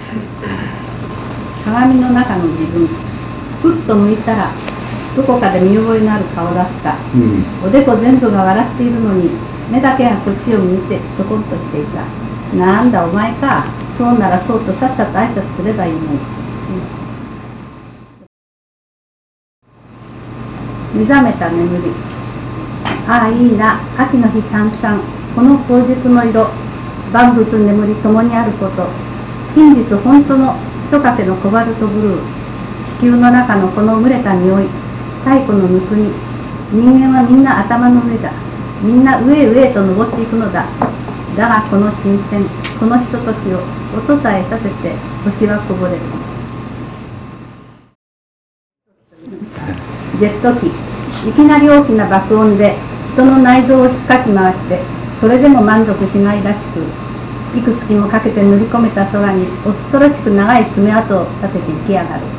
鏡の中の自分、ふっと向いたらどこかで見覚えのある顔だった、おでこ全部が笑っているのに目だけがこっちを向いてちょこんとしていた。なんだお前か、そうならそうとさっさと挨拶すればいいのに。目覚めた眠り。ああいいな、秋の日さんさん、この当日の色、万物眠りともにあること、真実本当の一かけのコバルトブルー、地球の中のこの蒸れた匂い、太古のぬくみ、人間はみんな頭の上だ、みんな上へ上へと登っていくのだ。だがこの沈潜、このひとときを音さえさせて星はこぼれる。ジェット機、いきなり大きな爆音で人の内臓を引っかき回して、それでも満足しないらしく、いく月もかけて塗り込めた空に恐ろしく長い爪痕を立てて行きやがる。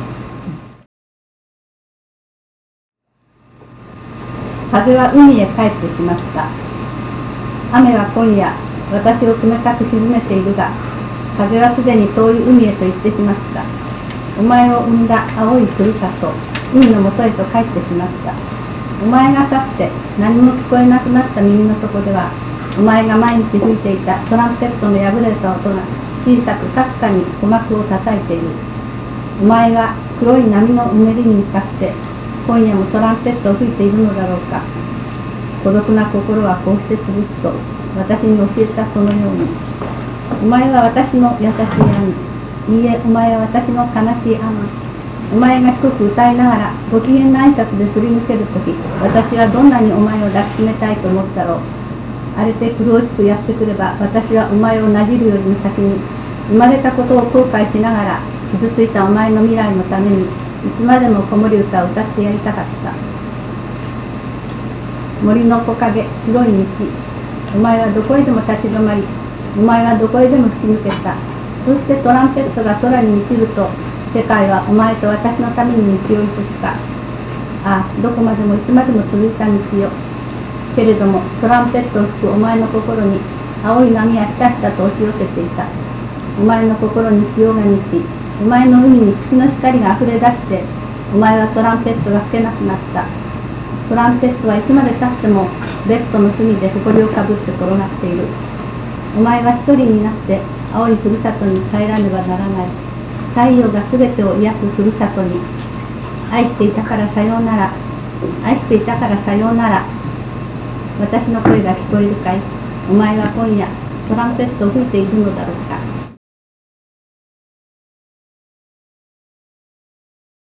風は海へ帰ってしまった。雨は今夜私を冷たく沈めているが、風はすでに遠い海へと行ってしまった。お前を生んだ青いふるさと、海のもとへと帰ってしまった。お前が去って何も聞こえなくなった耳の底では、お前が毎日吹いていたトランペットの破れた音が小さくかすかに鼓膜を叩いている。お前は黒い波のうねりに向かって今夜もトランペットを吹いているのだろうか。孤独な心はこうしてつぶすと私に教えたそのように、お前は私の優しい兄、いいえお前は私の悲しい兄。お前が低く歌いながらご機嫌な挨拶で振り抜けるとき、私はどんなにお前を抱きしめたいと思ったろう。荒れて苦しくやってくれば、私はお前をなじるよりも先に生まれたことを後悔しながら傷ついたお前の未来のためにいつまでも子守歌を歌ってやりたかった。森の木陰、白い道、お前はどこへでも立ち止まり、お前はどこへでも吹き抜けた。そしてトランペットが空に満ちると、世界はお前と私のために道を移すか。ああ、どこまでもいつまでも続いた道よ。けれどもトランペットを吹くお前の心に青い波はひたひたと押し寄せていた。お前の心に潮が満ち、お前の海に月の光があふれ出して、お前はトランペットが吹けなくなった。トランペットはいつまでたってもベッドの隅で埃をかぶって転がっている。お前は一人になって青いふるさとに帰らねばならない。太陽がすべてを癒すふるさとに。愛していたからさようなら、愛していたからさようなら。私の声が聞こえるかい。お前は今夜トランペットを吹いているのだろうか。